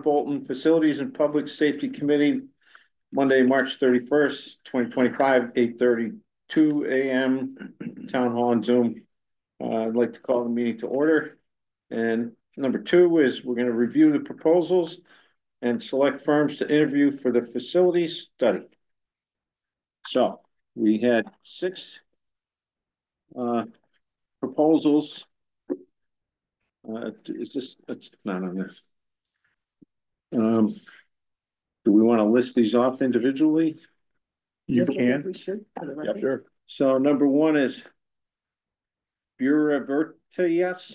of Bolton Facilities and Public Safety Committee, Monday, March 31st, 2025, 8:32 a.m. Town Hall and Zoom. I'd like to call the meeting to order. And number two is we're going to review the proposals and select firms to interview for the facilities study. So we had six proposals. Is this, it's not on this. Do we want to list these off individually? You Yes, can. we should. Yep, sure. So number one is Bureau Veritas.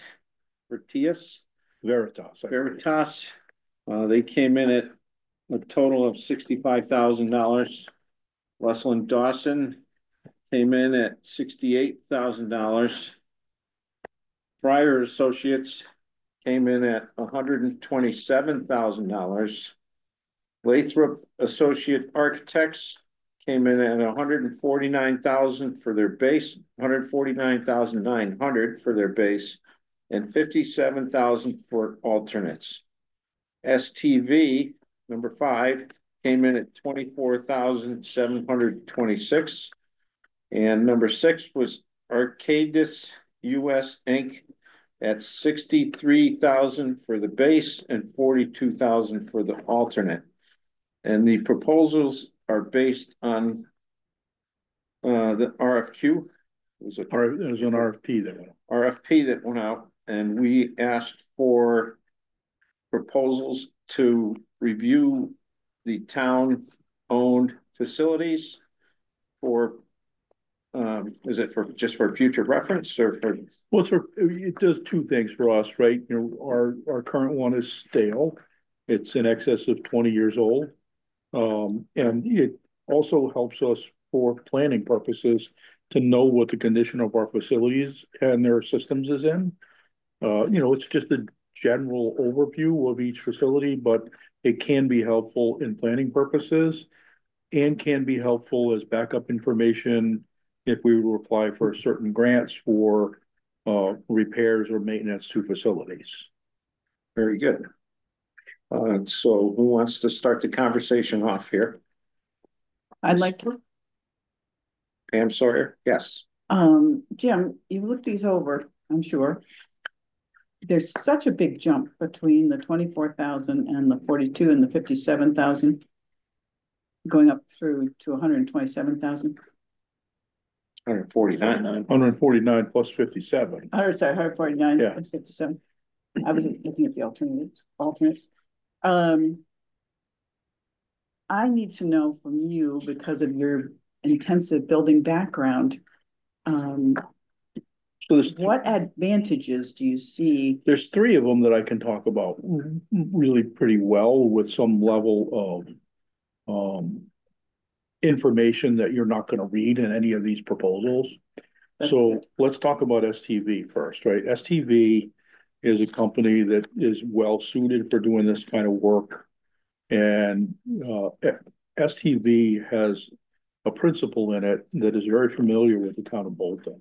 Veritas. They came in at a total of $65,000. Westland Dawson came in at $68,000. Fryer Associates came in at $127,000. Lathrop Associate Architects came in at $149,000 for their base, $149,900 for their base, and $57,000 for alternates. STV number 5 came in at $24,726, and number 6 was Arcadis US Inc. at $63,000 for the base and $42,000 for the alternate. And the proposals are based on the RFQ. There's an RFP that went out, and we asked for proposals to review the town-owned facilities for. Is it for just for future reference or for? Well, it does two things for us, right? You know, our current one is stale. It's in excess of 20 years old. And it also helps us for planning purposes to know what the condition of our facilities and their systems is in. You know, it's just a general overview of each facility, but it can be helpful in planning purposes and can be helpful as backup information if we were to apply for certain grants for repairs or maintenance to facilities. Very good. So who wants to start the conversation off here? I'd like to. Pam Sawyer, yes. Jim, you looked these over, I'm sure. There's such a big jump between the 24,000 and the 42 and the 57,000, going up through to 127,000. 149 plus 57. Oh, sorry, 149 yeah. plus 57. I was looking at the alternates. I need to know from you, because of your intensive building background, so what advantages do you see? There's 3 of them that I can talk about really pretty well with some level of information that you're not going to read in any of these proposals. That's so good. Let's talk about STV first, right? STV is a company that is well suited for doing this kind of work. And STV has a principal in it that is very familiar with the town of Bolton.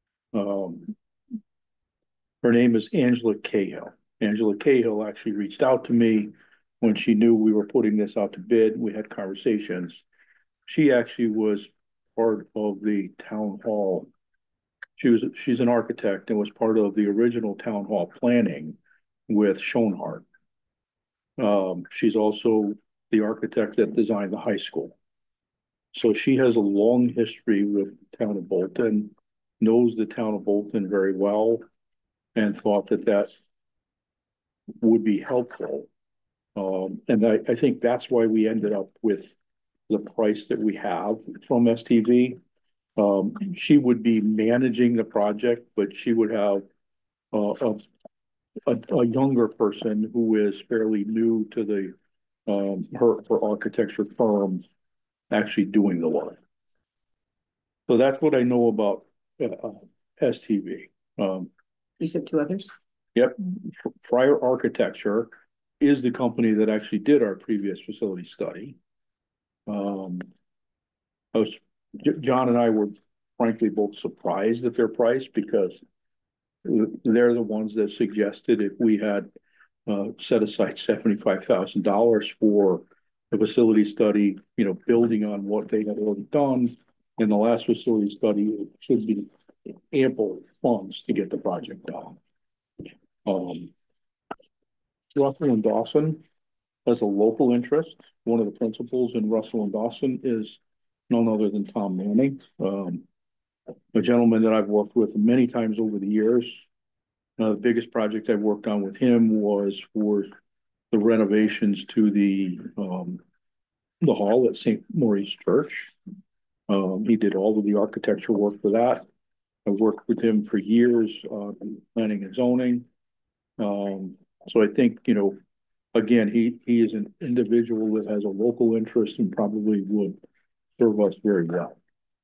Her name is Angela Cahill. Angela Cahill actually reached out to me when she knew we were putting this out to bid. We had conversations. She actually was part of the town hall. She's an architect and was part of the original town hall planning with Schoenhardt. She's also the architect that designed the high school. So she has a long history with the town of Bolton, knows the town of Bolton very well, and thought that would be helpful. And I think that's why we ended up with the price that we have from STV. She would be managing the project, but she would have a younger person who is fairly new to the her architecture firm actually doing the work. So that's what I know about STV. You said 2 others? Yep. Fryer Architecture is the company that actually did our previous facility study. John and I were frankly both surprised at their price because they're the ones that suggested if we had set aside $75,000 for the facility study, you know, building on what they had already done. In the last facility study, it should be ample funds to get the project done. Russell and Dawson has a local interest. One of the principals in Russell and Dawson is none other than Tom Manning, a gentleman that I've worked with many times over the years. The biggest project I worked on with him was for the renovations to the hall at St. Maurice Church. He did all of the architectural work for that. I worked with him for years, planning and zoning. So I think, you know, again, he is an individual that has a local interest and probably would serve us very well.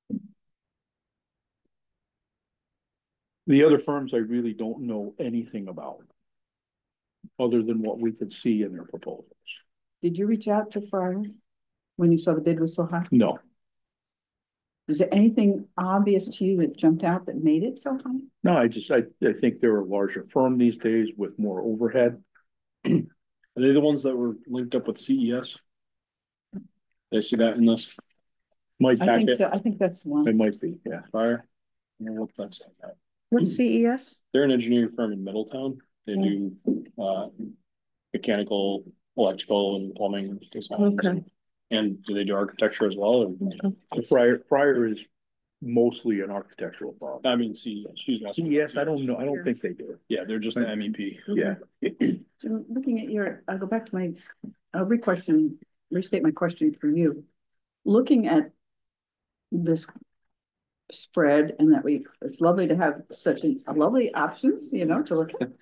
The other firms I really don't know anything about, other than what we could see in their proposals. Did you reach out to Fryer when you saw the bid was so high? No, Is there anything obvious to you that jumped out that made it so high? no, I think they're a larger firm these days with more overhead. Are they the ones that were linked up with CES? Did I see that in this Might, I think packet? so. I think that's one. it might be, yeah. Fire? I don't know what that's about. What's CES? They're an engineering firm in Middletown. They do mechanical, electrical, and plumbing design. Okay. And do they do architecture as well? Or? Fryer is mostly an architectural firm. I mean, CES. CES, I don't know, I don't think they do. Yeah, they're just an MEP. Yeah. So looking at your, I'll go back to my, I'll restate my question for you. Looking at this spread and that it's lovely to have such a lovely options, you know, to look at.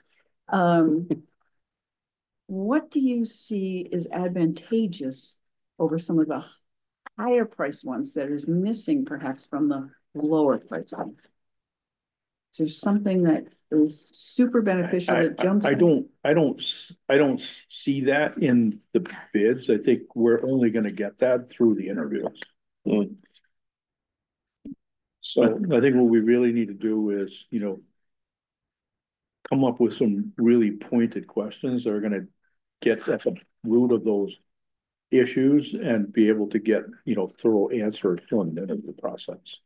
What do you see is advantageous over some of the higher price ones that is missing perhaps from the lower price one? Is there something that is super beneficial that jumps? I don't see that in the bids. I think we're only gonna get that through the interviews. So I think what we really need to do is, you know, come up with some really pointed questions that are gonna get at the root of those issues and be able to get, you know, thorough answers from the interview process.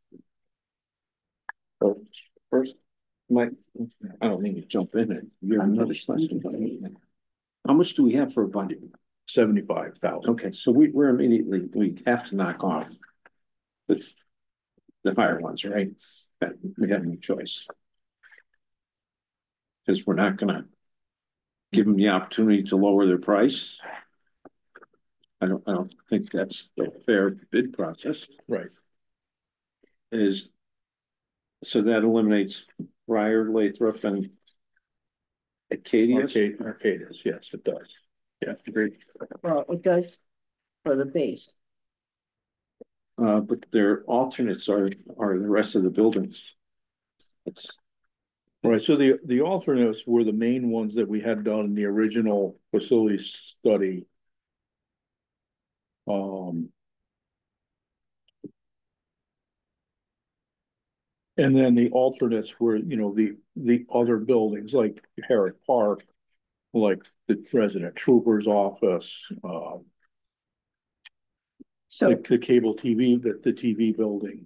So first, Mike, I don't mean to jump in it. You have another question. How much do we have for a budget? 75,000. Okay, so we're immediately, we have to knock off the higher ones, right? We have no choice. Because we're not gonna give them the opportunity to lower their price. I don't think that's a fair bid process. Right. So that eliminates Fryer, Lathrop, and Arcadius. Arcadius, yes, it does. Yeah, agreed. Well, it does for the base. But their alternates are the rest of the buildings. It's Right, so the alternates were the main ones that we had done in the original facility study. And then the alternates were, you know, the other buildings like Herrick Park, like the resident trooper's office, So like the cable TV, the TV building.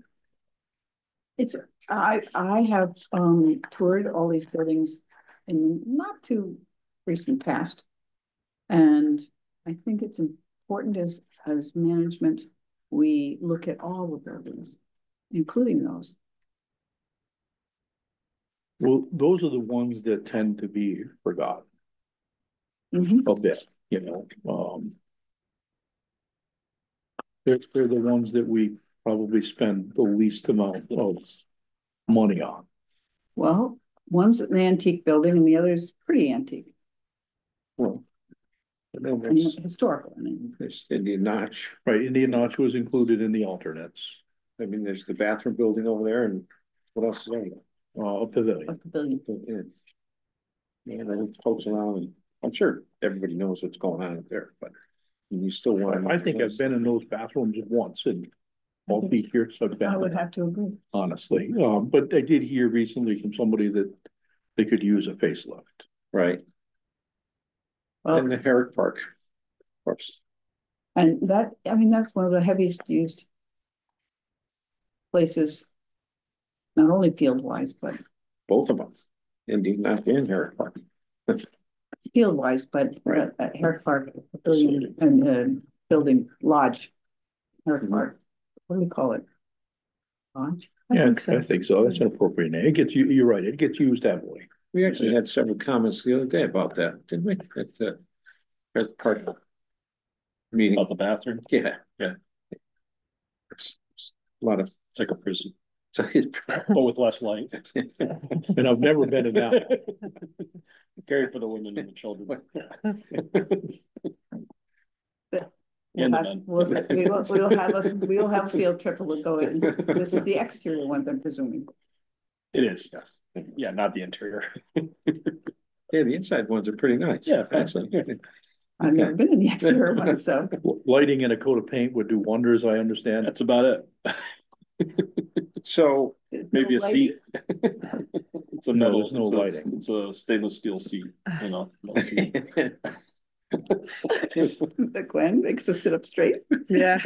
I have toured all these buildings in not too recent past. And I think it's important as management, we look at all the buildings, including those. Well, those are the ones that tend to be forgotten Mhm. a bit, you know, they're the ones that we probably spend the least amount of money on. Well, one's an antique building and the other's pretty antique well, and there's historical. I mean, Indian Notch. Right, Indian Notch was included in the alternates, I mean, there's the bathroom building over there, and what else is there? a pavilion. of the building. Yeah, and folks around, and I'm sure everybody knows what's going on up there, but you still want to. I think I've been in those bathrooms once in all the years I've I would been, have to agree. honestly. But I did hear recently from somebody that they could use a facelift. Right. and the Herrick Park. Of course, And that, I mean, that's one of the heaviest used places, not only field wise, but both of them, Indian Neck and Herrick Park. field wise, but Right. at Herrick Park, building and building lodge. Herrick Park, what do we call it? Lodge? Yeah, I think so. That's an appropriate name. It gets you, you're right. It gets used heavily. We actually had several comments the other day about that, didn't we? At the Herrick Park meeting. About the bathroom, Yeah. Yeah. A lot of. it's like a prison, So but with less light. And I've never been in that. Scary for the women and the children. We'll And the have, men. we'll have a field trip, we'll go in, this is the exterior one, I'm presuming. It is, yes. Yeah, not the interior. Yeah, the inside ones are pretty nice. Yeah, actually. I've never been in the exterior one, so. Lighting and a coat of paint would do wonders, I understand. That's about it. So, Maybe a Lady? seat. It's a No, metal, there's no it's a- lighting. It's a stainless steel seat, you know. metal seat. The Glenn makes us sit up straight. Yeah.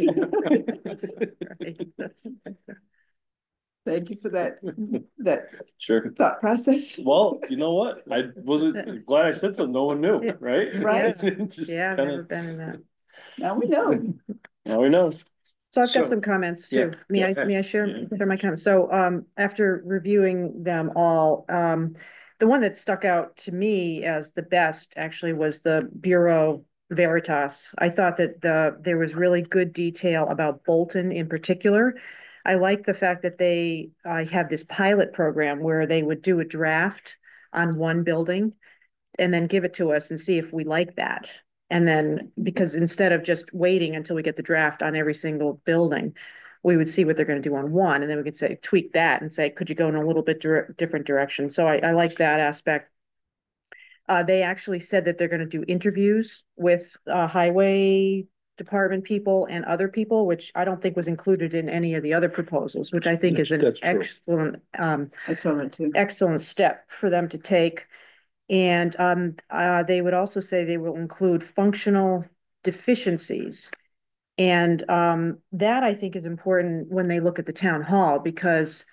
Thank you for that Sure. thought process. Well, you know what? I wasn't glad I said something. No one knew, right? Right. Just Yeah, I've kinda- never been in that. Now we know. Now we know. So I've got So- some comments yeah, too. May I, go ahead. may I share, Yeah. share my comments? So, after reviewing them all, the one that stuck out to me as the best actually was the Bureau Veritas. I thought that there was really good detail about Bolton in particular. I like the fact that they, have this pilot program where they would do a draft on one building and then give it to us and see if we like that. And then, because instead of just waiting until we get the draft on every single building, we would see what they're gonna do on one, and then we could say, tweak that and say, could you go in a little bit different direction? So I like that aspect. They actually said that they're gonna do interviews with, highway department people and other people, which I don't think was included in any of the other proposals, which I think is an That's true. excellent, I saw that too. excellent step for them to take. And they would also say they will include functional deficiencies. And that I think is important when they look at the town hall, because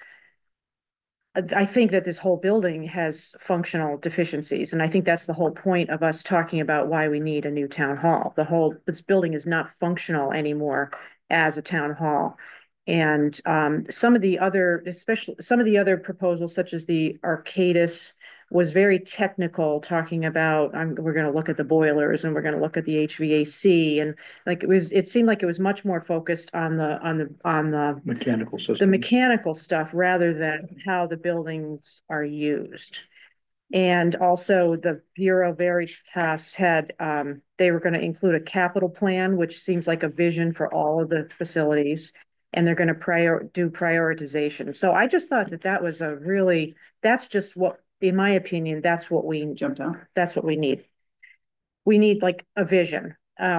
I think that this whole building has functional deficiencies. And I think that's the whole point of us talking about why we need a new town hall. This building is not functional anymore as a town hall. And some of the other, especially some of the other proposals, such as the Arcadis, was very technical, talking about, we're gonna look at the boilers and we're gonna look at the HVAC, and like it seemed like it was much more focused on the Mechanical system. mechanical stuff rather than how the buildings are used. And also the Bureau Veritas had, they were gonna include a capital plan, which seems like a vision for all of the facilities. And they're gonna do prioritization. So I just thought that was a really, that's just what, in my opinion, that's what we Jumped out. that's what we need. We need like a vision.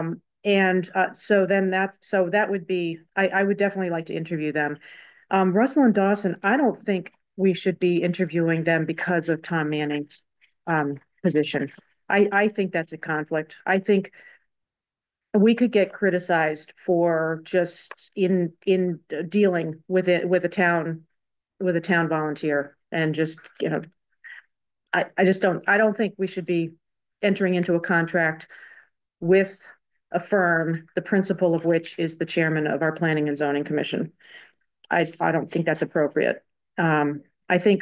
So that would be, I would definitely like to interview them. Russell and Dawson, I don't think we should be interviewing them because of Tom Manning's position. I think that's a conflict. I think we could get criticized for just in dealing with it with a town volunteer, and just, I don't think we should be entering into a contract with a firm, the principal of which is the chairman of our Planning and Zoning Commission. I don't think that's appropriate. I think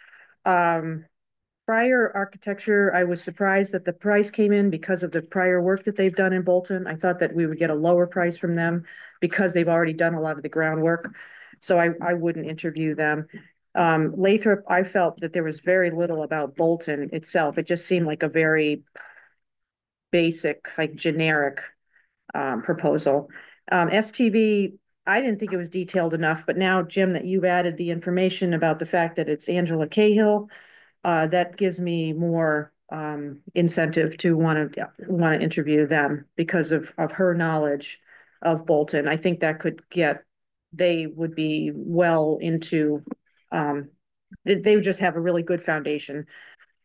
prior architecture, I was surprised that the price came in because of the prior work that they've done in Bolton. I thought that we would get a lower price from them because they've already done a lot of the groundwork. So I wouldn't interview them. Lathrop, I felt that there was very little about Bolton itself. It just seemed like a very basic, like generic proposal. STV, I didn't think it was detailed enough, but now, Jim, that you've added the information about the fact that it's Angela Cahill, that gives me more incentive to want to interview them because of her knowledge of Bolton. I think that they would be well into, they would just have a really good foundation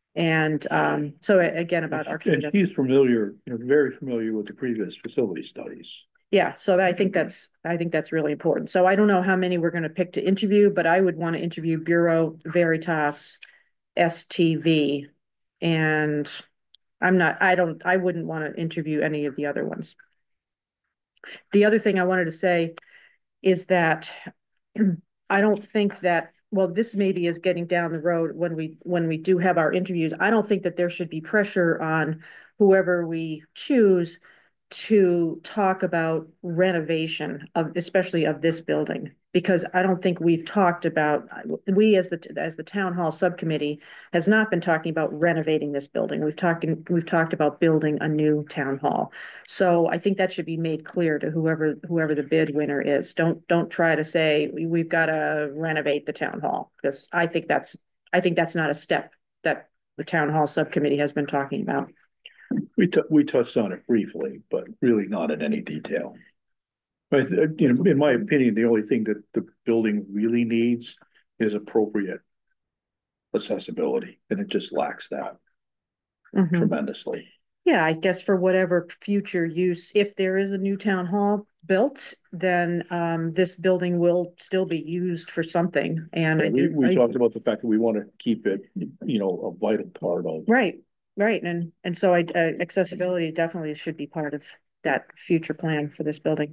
And, so again, about And Arcata. she's familiar, very familiar with the previous facility studies. Yeah, so I think that's really important. So I don't know how many we're gonna pick to interview, but I would want to interview Bureau Veritas, STV, and I wouldn't want to interview any of the other ones. The other thing I wanted to say is that I don't think that, well, this maybe is getting down the road when we do have our interviews. I don't think that there should be pressure on whoever we choose to talk about renovation of, especially of this building, because I don't think we've talked about, we as the town hall subcommittee has not been talking about renovating this building. We've talked about building a new town hall. So I think that should be made clear to whoever the bid winner is. Don't try to say we've got to renovate the town hall, because I think that's not a step that the town hall subcommittee has been talking about. We touched on it briefly, but really not in any detail. In my opinion, the only thing that the building really needs is appropriate accessibility, and it just lacks that Mhm. tremendously. Yeah, I guess for whatever future use, if there is a new town hall built, then this building will still be used for something. And We talked about the fact that we want to keep it, a vital part of. Right, right, and so accessibility definitely should be part of that future plan for this building.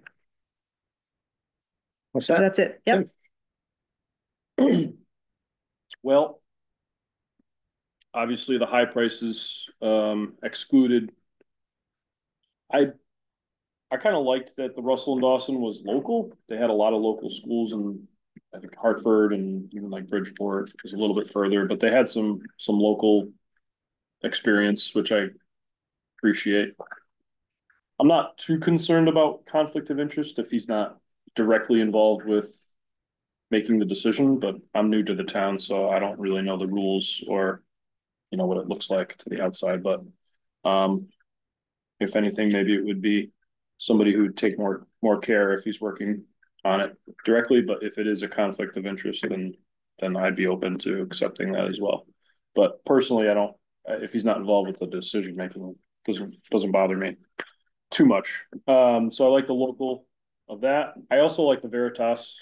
What's So that? that's it. Yep. Well, obviously the high prices excluded. I kind of liked that the Russell and Dawson was local. They had a lot of local schools, and I think Hartford and even like Bridgeport was a little bit further, but they had some local experience, which I appreciate. I'm not too concerned about conflict of interest if he's not directly involved with making the decision, but I'm new to the town, so I don't really know the rules or what it looks like to the outside. But if anything, maybe it would be somebody who would take more care if he's working on it directly. But if it is a conflict of interest, then I'd be open to accepting that as well. But personally, I don't. If he's not involved with the decision making, doesn't bother me too much. So I like the local of that. I also like the Veritas.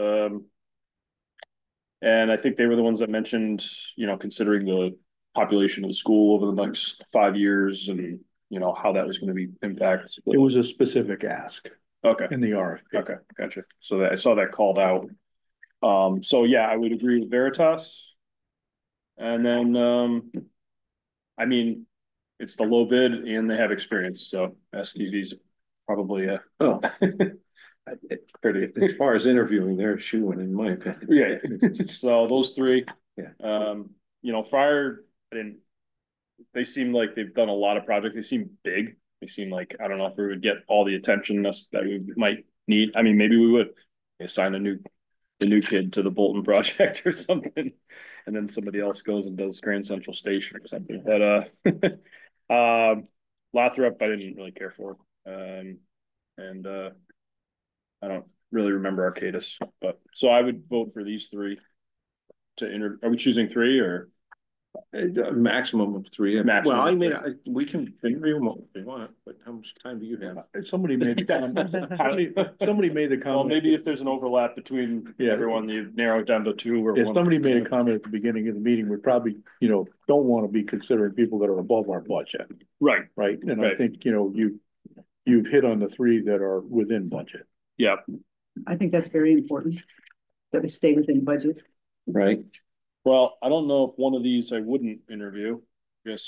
And I think they were the ones that mentioned, considering the population of the school over the next 5 years and, how that was going to be impacted. It was a specific ask Okay. in the RFP. Okay. Gotcha. So I saw that called out. So yeah, I would agree with Veritas. And then, I mean, it's the low bid and they have experience. So STV's probably Oh, pretty. as far as interviewing, they're a shoo-in, in my opinion. Yeah. So those three. Yeah. Fire, they seem like they've done a lot of projects. They seem big. They seem like, I don't know if we would get all the attention that we might need. I mean, maybe we would assign the new kid to the Bolton project or something. And then somebody else goes and does Grand Central Station or something. But, Lathrop, I didn't really care for. And I don't really remember Arcadis, but so I would vote for these three to enter. Are we choosing three or? A maximum of three. Maximum Well, of I mean, three. we can interview them if we want, but how much time do you have? Somebody made the comment. Somebody made the comment. Well, maybe if there's an overlap between everyone, you narrow it down to two or If one. somebody made a comment at the beginning of the meeting, we probably, don't want to be considering people that are above our budget, Right. right? And I Right. think, you've hit on the three that are within budget. Yeah. I think that's very important, that we stay within budget. Right. Well, I don't know if one of these I wouldn't interview. Yes.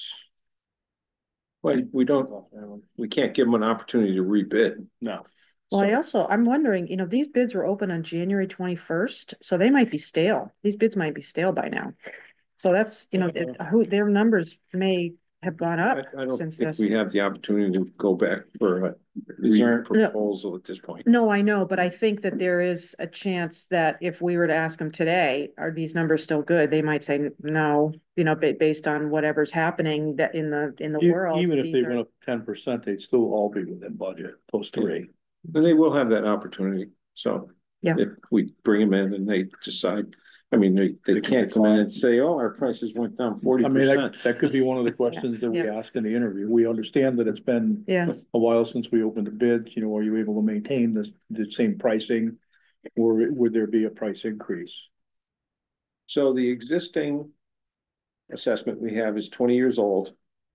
Well, we can't give them an opportunity to rebid. No. Well, I'm wondering, these bids were open on January 21st, so they might be stale. These bids might be stale by now. So that's, their numbers may have gone up I don't since think this. we have the opportunity to go back for a proposal at this point. No, I know, but I think that there is a chance that if we were to ask them today, are these numbers still good? They might say no, based on whatever's happening that in the world. Even if they went up 10%, they'd still all be within budget, those three. And they will have that opportunity. So yeah, if we bring them in and they decide I mean, they can't come in and say, oh, our prices went down 40%. I mean, that could be one of the questions that we Yeah. ask in the interview. We understand that it's been Yeah, a while since we opened the bids, you know, are you able to maintain the same pricing? Or would there be a price increase? So the existing assessment we have is 20 years old.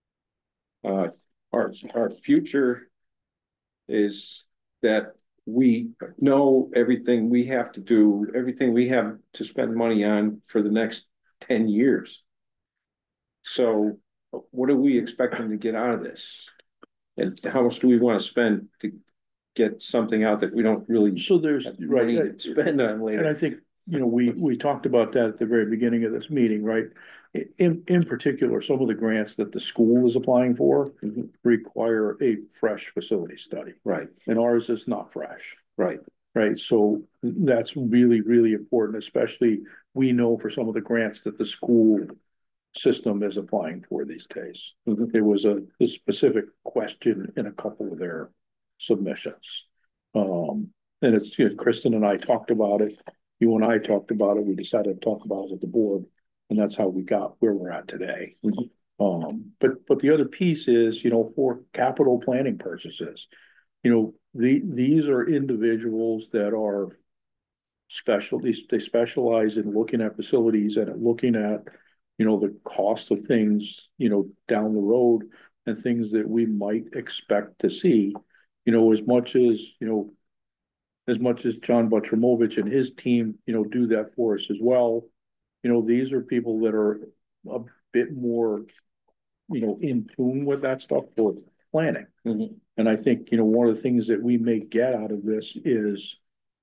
Our future is that we know everything we have to do, everything we have to spend money on for the next 10 years. So what are we expecting to get out of this? And how much do we want to spend to get something out that we don't really So there's, have money right, to spend on and I later? think, you know, we talked about that at the very beginning of this meeting, right? In particular, some of the grants that the school is applying for Mhm. require a fresh facility study, Right, and ours is not fresh. right. Right, so that's really, really important, especially we know for some of the grants that the school system is applying for these days. Mhm. There was a specific question in a couple of their submissions. And it's, you know, Kristen and I talked about it, you and I talked about it, we decided to talk about it with the board, and that's how we got where we're at today. Mhm. But the other piece is, you know, for capital planning purposes, you know, these are individuals that are they specialize in looking at facilities and looking at, you know, the cost of things, you know, down the road and things that we might expect to see, you know, as much as, you know, as much as John Butramovich and his team, you know, do that for us as well. You know, these are people that are a bit more, you know, in tune with that stuff for planning. Mhm. And I think, you know, one of the things that we may get out of this is,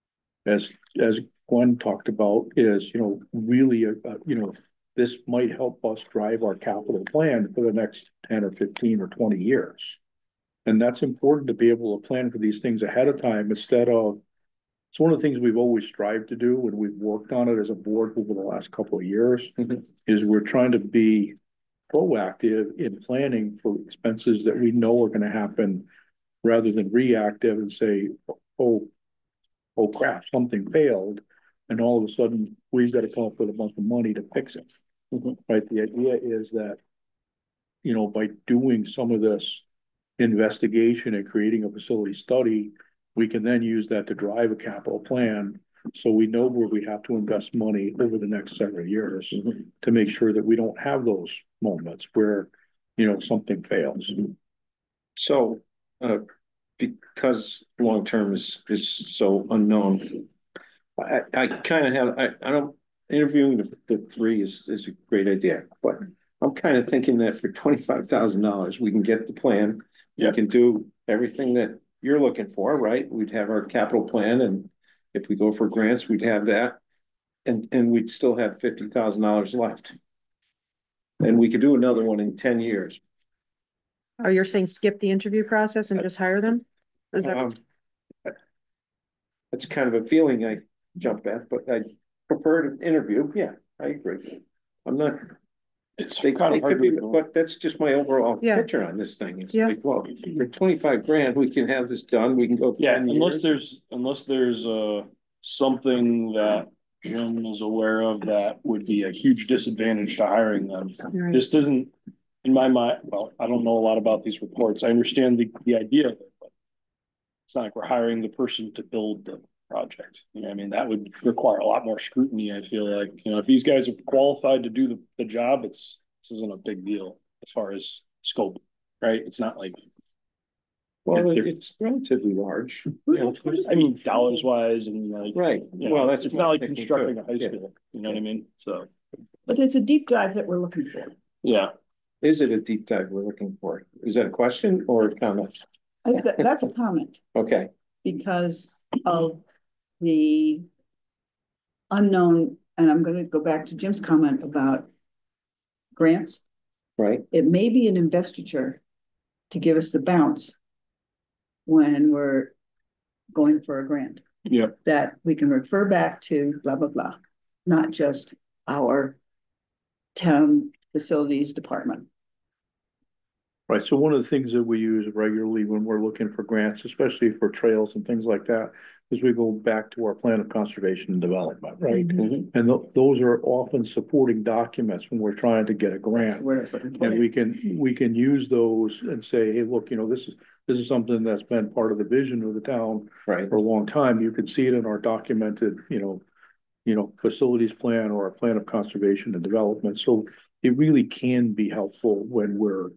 as Glenn talked about, is, you know, really, you know, this might help us drive our capital plan for the next 10 or 15 or 20 years. And that's important to be able to plan for these things ahead of time instead of, it's one of the things we've always strived to do and we've worked on it as a board over the last couple of years, Mhm. is we're trying to be proactive in planning for expenses that we know are gonna happen rather than reactive and say, oh crap, something failed. And all of a sudden, we've got to come up with a bunch of money to fix it. Mhm. Right? The idea is that, you know, by doing some of this investigation and creating a facility study, we can then use that to drive a capital plan. So we know where we have to invest money over the next several years Mhm. to make sure that we don't have those moments where, you know, something fails. So, because long-term is so unknown, I kind of have, I don't, interviewing the three is a great idea, but I'm kind of thinking that for $25,000, we can get the plan. We Yeah. can do everything that you're looking for, right? We'd have our capital plan, and if we go for grants, we'd have that. And we'd still have $50,000 left. And we could do another one in 10 years. oh, you're saying skip the interview process and just hire them? Is that- Um, That's kind of a feeling I jump at, but I prefer to interview. Yeah, I agree. I'm not, It's they kind of could hard be, to. but that's just my overall Yeah. picture on this thing. It's Yeah. like, well, for 25 grand, we can have this done. We can go Yeah, 10 unless years. there's something that Jim is aware of that would be a huge disadvantage to hiring them. Right. This doesn't, in my mind, well, I don't know a lot about these reports. I understand the idea of it, but it's not like we're hiring the person to build the project. You know, I mean, that would require a lot more scrutiny, I feel like. You know, if these guys are qualified to do the job, this isn't a big deal as far as scope, right? It's not like, Well, it's relatively large. You know, I mean, dollars wise and like, right. you know, Well, that's it's my not like thinking constructing too. a high Yeah. school, you know what I mean? So, But it's a deep dive that we're looking for. yeah. Is it a deep dive we're looking for? Is that a question or a comment? That's a comment Okay, because of the unknown, and I'm gonna go back to Jim's comment about grants. right. It may be an investiture to give us the bounce when we're going for a grant. Yeah. That we can refer back to blah, blah, blah, not just our town facilities department. Right, so one of the things that we use regularly when we're looking for grants, especially for trails and things like that, is we go back to our plan of conservation and development, right? Mhm. And those are often supporting documents when we're trying to get a grant. Where it's looking for And it. we can use those and say, hey, look, this is something that's been part of the vision of the town Right, for a long time. You can see it in our documented, facilities plan or our plan of conservation and development. So it really can be helpful when we're,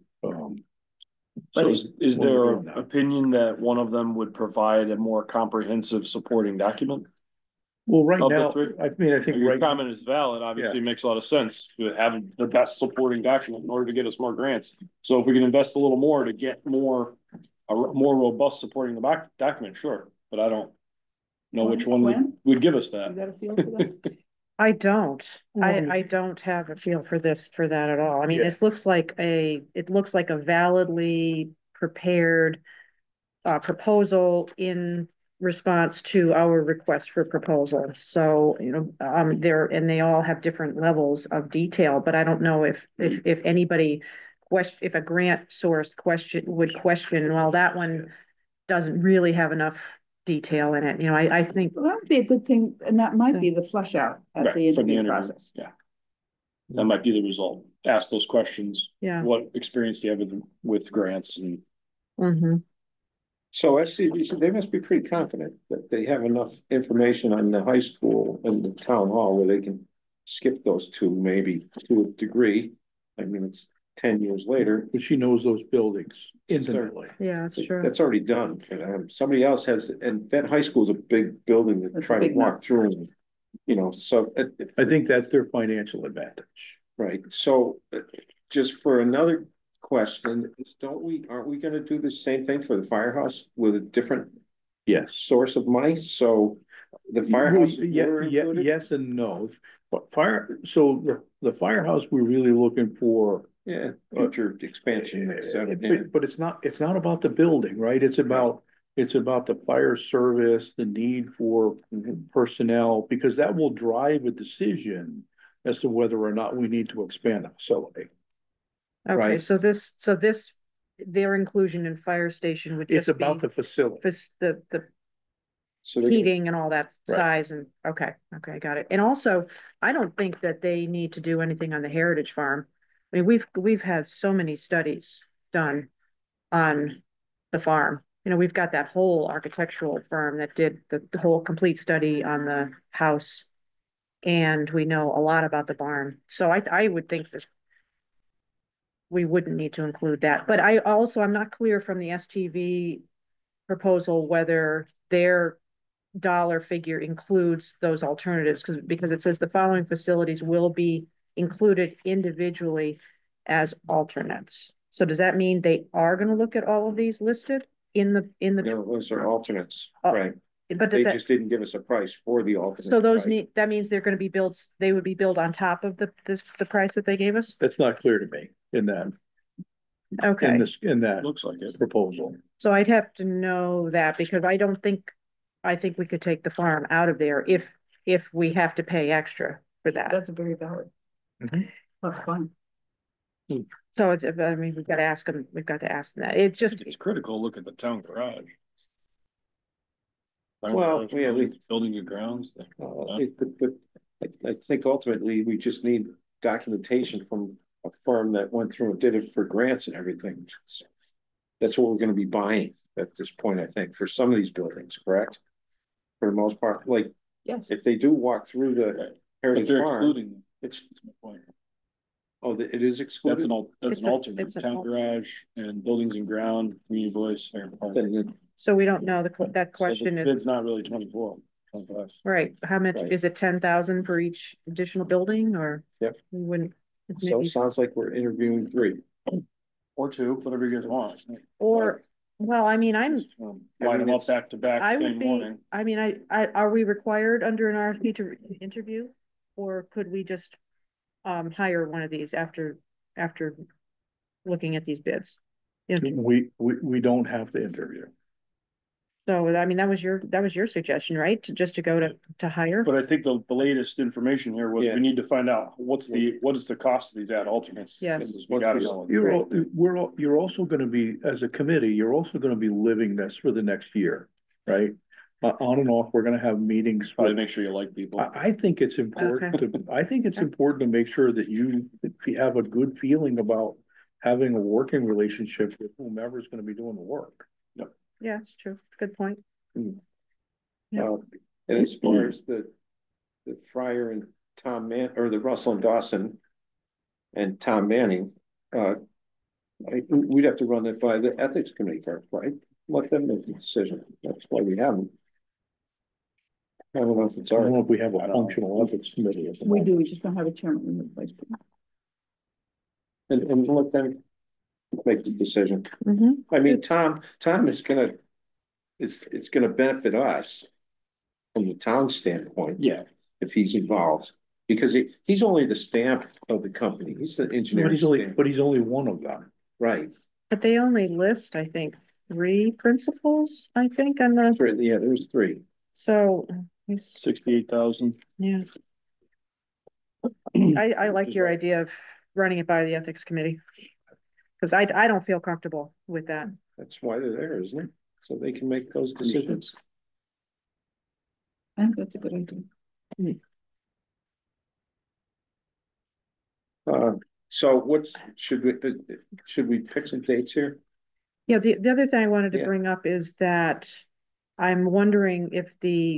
So is when we're there doing that. opinion that one of them would provide a more comprehensive supporting document? Well, right Of the now, three? I mean, I think Your right, comment is valid, obviously it makes a lot of sense to have the best supporting document in order to get us more grants. So if we can invest a little more to get more, more robust supporting the document, sure, but I don't know which one Gwen? would give us You that. got a feel for that? I don't, Well, I don't have a feel for that at all. I mean, Yeah. it looks like a validly prepared proposal in response to our request for proposal. So, they all have different levels of detail, but I don't know if anybody if a grant source would question, well, that one doesn't really have enough detail in it. I think, Well, that would be a good thing, and that might be the flush out at Right, the from the interview interview, process. yeah. That might be the result. Ask those questions. yeah. What experience do you have with grants and Mhm. so SCDC, they must be pretty confident that they have enough information on the high school and the town hall where they can skip those two, maybe to a degree. I mean, it's 10 years later. but she knows those buildings intimately. Yeah, that's true. That's already done. Somebody else has, and that high school is a big building to That's a try to big walk through. And, so. I think that's their financial advantage. Right, so just for another question, aren't we gonna do the same thing for the firehouse with a different Yes. source of money? So the firehouse Yeah, were included? yes and no. But the firehouse, we're really looking for. Yeah, future expansion. But it's not about the building, right? It's about the fire service, the need for personnel, because that will drive a decision as to whether or not we need to expand the facility. Okay, Right. so their inclusion in fire station would It's just be about the facility. the So they heating and all that Right. size and, okay, got it. And also, I don't think that they need to do anything on the Heritage Farm. I mean, we've had so many studies done on the farm. We've got that whole architectural firm that did the whole complete study on the house. And we know a lot about the barn. So I would think that we wouldn't need to include that. But I'm not clear from the STV proposal whether their dollar figure includes those alternatives, because it says the following facilities will be included individually as alternates. So does that mean they are going to look at all of these listed in the? No, those are alternates, Oh, right? But They does that, just didn't give us a price for the alternate. so those right? that means they're going to be they would be billed on top of the price that they gave us? That's not clear to me in Okay, that looks like it. proposal. so I'd have to know that, because I think we could take the farm out of there if we have to pay extra for that. That's very valid. Mhm. That's fine. So I mean, we've got to ask them, that. It's just, It's critical. Look at the town garage. Town Well, garage, yeah, building your grounds. But I think ultimately we just need documentation from a firm that went through and did it for grants and everything. So that's what we're gonna be buying at this point, I think, for some of these buildings, correct? For the most part, like, Yes. if they do walk through the But Heritage they're Farm, excluding. it's, That's my point. it is excluded. That's It's an alternate, it's an town garage and buildings and ground, community voice. Then so we don't know that question is, It's not really 24, 25. right, how much, Right. is it 10,000 for each additional building, or? Yep. We wouldn't. So maybe- it sounds like we're interviewing three. Or two, whatever you guys want. Or, well, I mean, Line them up back to back I same would be, morning. I mean, are we required under an RFP to interview? Or could we just hire one of these after looking at these bids? We don't have to interview. So, I mean, that was your suggestion, right? To go to hire? But I think the latest information here was Yeah. we need to find out what is the cost of these ad alternates? Yes. We gotta know. You're also gonna be, as a committee, you're also gonna be living this for the next year, right? On and off, we're gonna have meetings. Probably make sure you like people. I think it's important I think it's important to make sure that you have a good feeling about having a working relationship with whomever's gonna be doing the work. Yeah, it's true. Good point. Yeah. And as far as the Fryer and or the Russell and Dawson and Tom Manning, we'd have to run it by the ethics committee first, right? Let them make the decision. That's why we have them. I don't know if it's I don't know our, if we have a I don't- functional ethics committee. at the We moment. do, we just don't have a chairman and a vice president. and let them make the decision. Mm-hmm. I mean, Tom is gonna, it's gonna benefit us from the town standpoint. Yeah. If he's involved, because he's only the stamp of the company. He's the engineer. But he's only one of them. Right. But they only list, I think, 3 principles, I think, on the, Yeah, there's 3. so. 68,000. Yeah. I like your idea of running it by the ethics committee. Cause I don't feel comfortable with that. That's why they're there, isn't it? So they can make those decisions. I think that's a good idea. So what should we pick some dates here? Yeah, the other thing I wanted to Yeah. bring up is that I'm wondering if the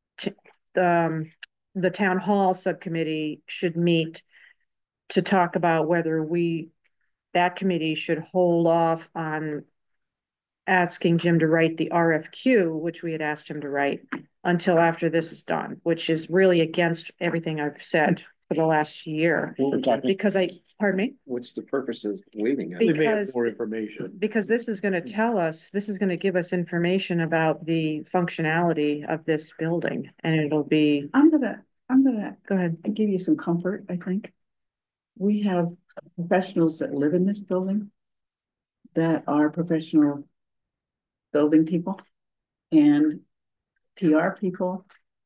town hall subcommittee should meet to talk about whether that committee should hold off on asking Jim to write the RFQ, which we had asked him to write, until after this is done, which is really against everything I've said for the last year. We're talking, Because pardon me? What's the purpose of waiting? They may have Because- more information. Because this is gonna give us information about the functionality of this building, and it'll be, I'm gonna go ahead. give you some comfort, I think. We have professionals that live in this building that are professional building people and PR people,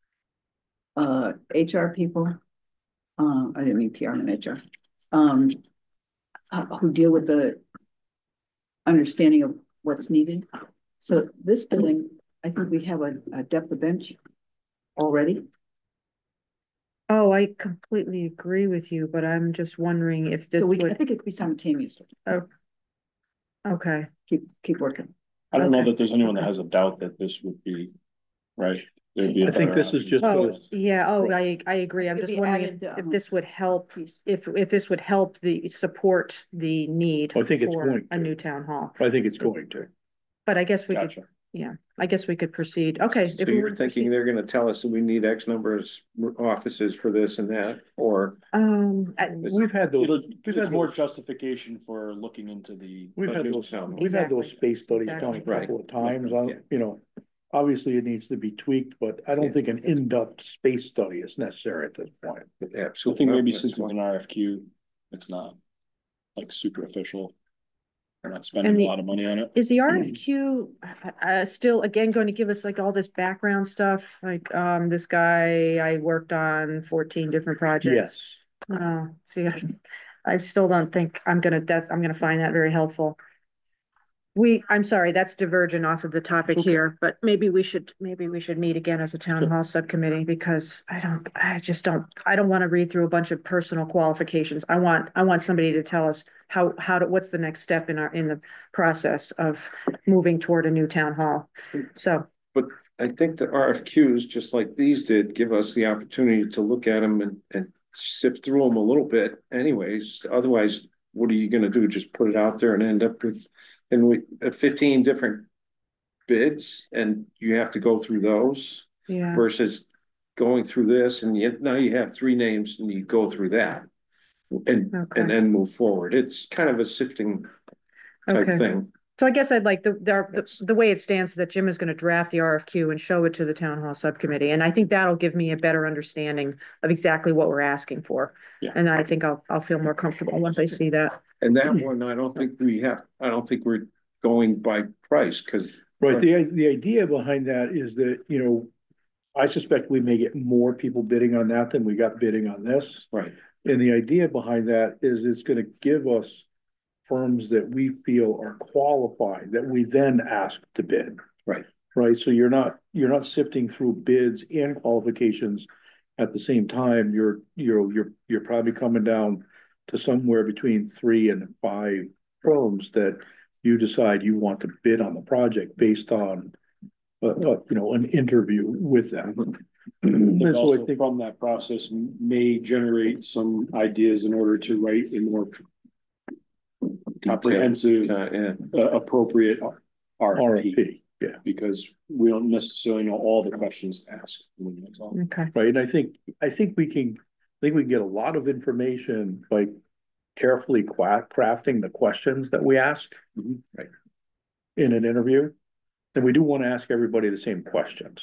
HR people, I didn't mean PR and HR, who deal with the understanding of what's needed. So this building, I think we have a depth of bench already. Oh, I completely agree with you, but I'm just wondering if this So I would, think it could be simultaneously. okay. Keep working. I don't know Okay. that there's anyone that has a doubt that this would be, right? There'd be a I think better this is option. just Oh, a- yeah, I agree. I'm Could just be wondering added, if this would help, Piece. if this would help support the need I think it's for going a to. new town hall. I think it's going to. But I guess we could, Gotcha. I guess we could proceed. Okay. So if we you're were to thinking proceed- they're gonna tell us that we need X numbers offices for this and that, or We've had those, we've It's had more those, justification for looking into the. we've had new those, town. we've had those Exactly. space studies done a Exactly. couple of times. I Yeah. don't, obviously it needs to be tweaked, but I Yeah. don't think an in-depth space study is necessary at this point. I absolutely. think maybe not. since it's That's an why. RFQ, it's not like super official. They're not spending a lot of money on it. Is the RFQ still, again, going to give us like all this background stuff? Like, this guy, I worked on 14 different projects. Yes. Oh, see, I still don't think I'm gonna find that very helpful. I'm sorry, that's divergent off of the topic here, but maybe we should meet again as a town hall subcommittee, because I don't want to read through a bunch of personal qualifications. I want somebody to tell us what's the next step in the process of moving toward a new town hall. So, I think the RFQs, just like these did, give us the opportunity to look at them and sift through them a little bit anyways. Otherwise, what are you gonna do? Just put it out there and end up with, 15 different bids, and you have to go through those yeah, versus going through this, and now you have 3 names and you go through that. And Okay. then move forward. It's kind of a sifting type Okay. thing. so I guess I'd like the way it stands is that Jim is gonna draft the RFQ and show it to the town hall subcommittee, and I think that'll give me a better understanding of exactly what we're asking for. Yeah. And I think I'll feel more comfortable once I see that. And that one, I don't think we're going by price, because Right, the idea behind that is that, you know, I suspect we may get more people bidding on that than we got bidding on this. Right. And the idea behind that is it's gonna give us firms that we feel are qualified, that we then ask to bid. Right. Right, so you're not sifting through bids and qualifications at the same time. You're probably coming down to somewhere between 3 and 5 firms that you decide you want to bid on the project based on, you know, an interview with them. And so I Also think, from that process may generate some ideas in order to write a more comprehensive, Yeah, appropriate RFP. RFP, yeah, Because we don't necessarily know all the questions to ask. That's all. Okay, right, and I think we can get a lot of information by carefully crafting the questions that we ask. Right. In an interview, and we do want to ask everybody the same questions.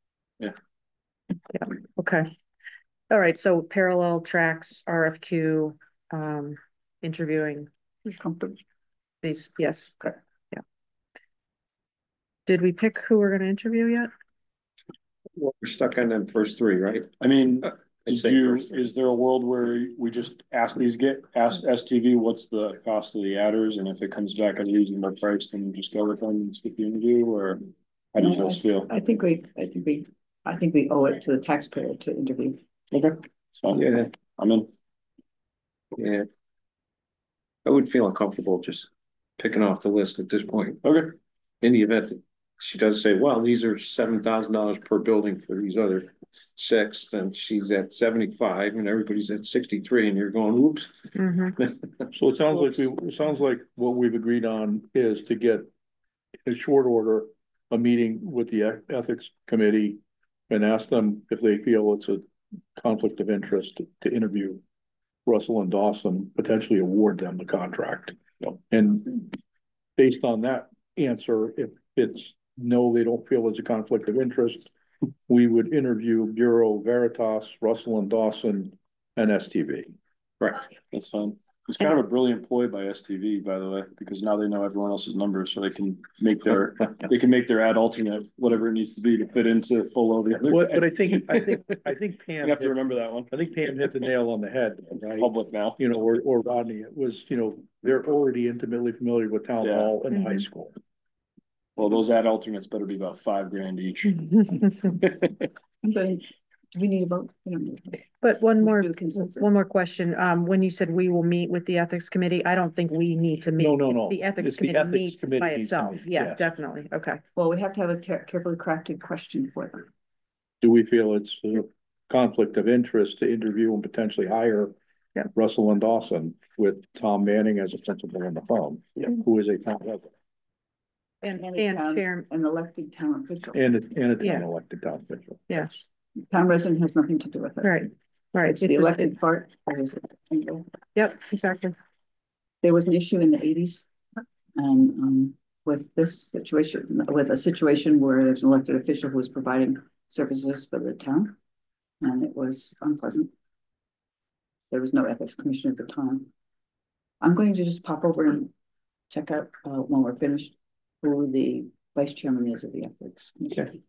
okay. All right, so parallel tracks, RFQ, interviewing You're comfortable. these, yes, okay, yeah. Did we pick who we're gonna interview yet? well, we're stuck on them first 3, right? I mean, I'd say first. is there a world where we just ask STV, what's the cost of the adders? And if it comes back at a reasonable price, then we just go with them and skip the interview, or how do you guys feel? I think we owe it to the taxpayer to interview. Okay. So, Yeah, I'm in. yeah. I would feel uncomfortable just picking off the list at this point. Okay. In the event that she does say, well, these are $7,000 per building for these other 6, then she's at 75 and everybody's at 63 and you're going, oops. So it sounds like what we've agreed on is to get in short order, a meeting with the ethics committee and ask them if they feel it's a conflict of interest to interview Russell and Dawson, potentially award them the contract. Yep. And based on that answer, if it's no, they don't feel it's a conflict of interest, we would interview Bureau Veritas, Russell and Dawson, and STV. Right. That's fine. It's kind of a brilliant ploy by STV, by the way, because now they know everyone else's numbers, so they can make their ad alternate, whatever it needs to be to fit into full of the other. Well, but I think You Pam, have to remember that one. I think Pam hit the nail on the head, It's right? public now. You know, or Rodney, it was, you know, they're already intimately familiar with town Yeah. hall and high school. Well, those ad alternates better be about $5,000 each. But do we need a vote? We don't need a vote. But one more, Do the consensus. one more question. When you said we will meet with the ethics committee, I don't think we need to meet. No. The ethics It's the committee ethics meets committee by needs to itself. meet, Yeah, yes. definitely. Okay. Well, we have to have a carefully crafted question for them. Do we feel it's a conflict of interest to interview and potentially hire Yeah. Russell and Dawson with Tom Manning as a principal in the firm, who is a town resident And a town- Chair, An elected town official. and a Yeah. town elected town official. yes, Town resident has nothing to do with it. right, right. It's the elected part. Yep, exactly. There was an issue in the 80s. And with this situation, with a situation where there's an elected official who was providing services for the town. And it was unpleasant. There was no ethics commission at the time. I'm going to just pop over and check out when we're finished who the vice chairman is of the ethics commission.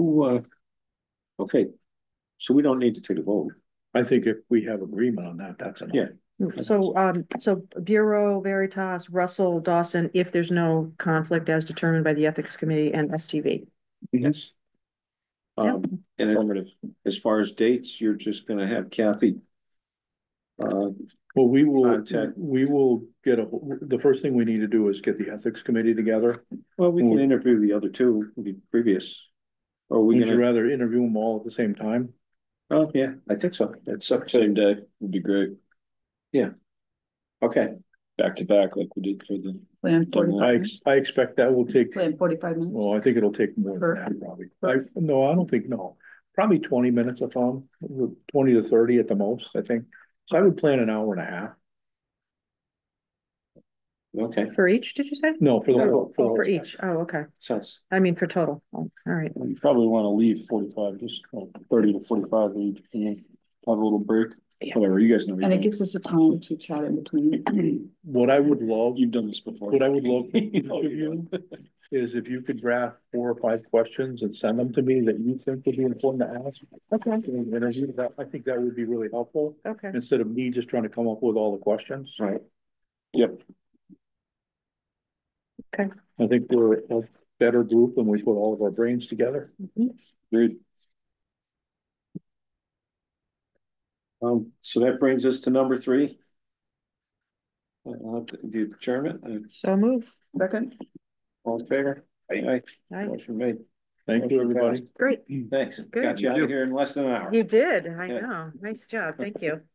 Okay, so we don't need to take a vote. I think if we have agreement on that, that's enough. Yeah. So Bureau Veritas, Russell, Dawson, if there's no conflict as determined by the ethics committee and STV. Yes. And as far as dates, you're just gonna have Kathy. Well, we will Contact. get the first thing we need to do is get the ethics committee together. Well, we can interview the other 2, the previous. Or we Would you gonna, rather interview them all at the same time? oh, yeah, I think so. It's up to, Same day would be great. okay, Back to back like we did for the. Plan 45 minutes. I expect that will take, Plan 45 minutes. well, I think it'll take more than that probably. I don't think, no, probably 20 minutes a phone, 20 to 30 at the most, I think. So I would plan an hour and a half. okay, For each, did you say? No, for the Oh, whole. oh, for each. Oh, okay. sounds, I mean, for total. Oh, all right. You probably want to leave 45, just 30 to 45 each, and then have a little break. Yeah. Whatever, you guys know. And it gives us a time to chat in between. What I would love, You've done this before. what I would love to interview is if you could draft 4 or 5 questions and send them to me that you think would be important to ask. Okay, in the interview, I think that would be really helpful, okay. instead of me just trying to come up with all the questions. Right. Yep. Okay. I think we're a better group when we put all of our brains together. Agreed. So that brings us to number 3. I'll have to do the adjournment. So move. Second, All in favor? Aye. Aye. Motion made. Thank you, everybody. Great. Thanks. Good. Got you out of here in less than an hour. You did. I Yeah. know. Nice job. Thank you.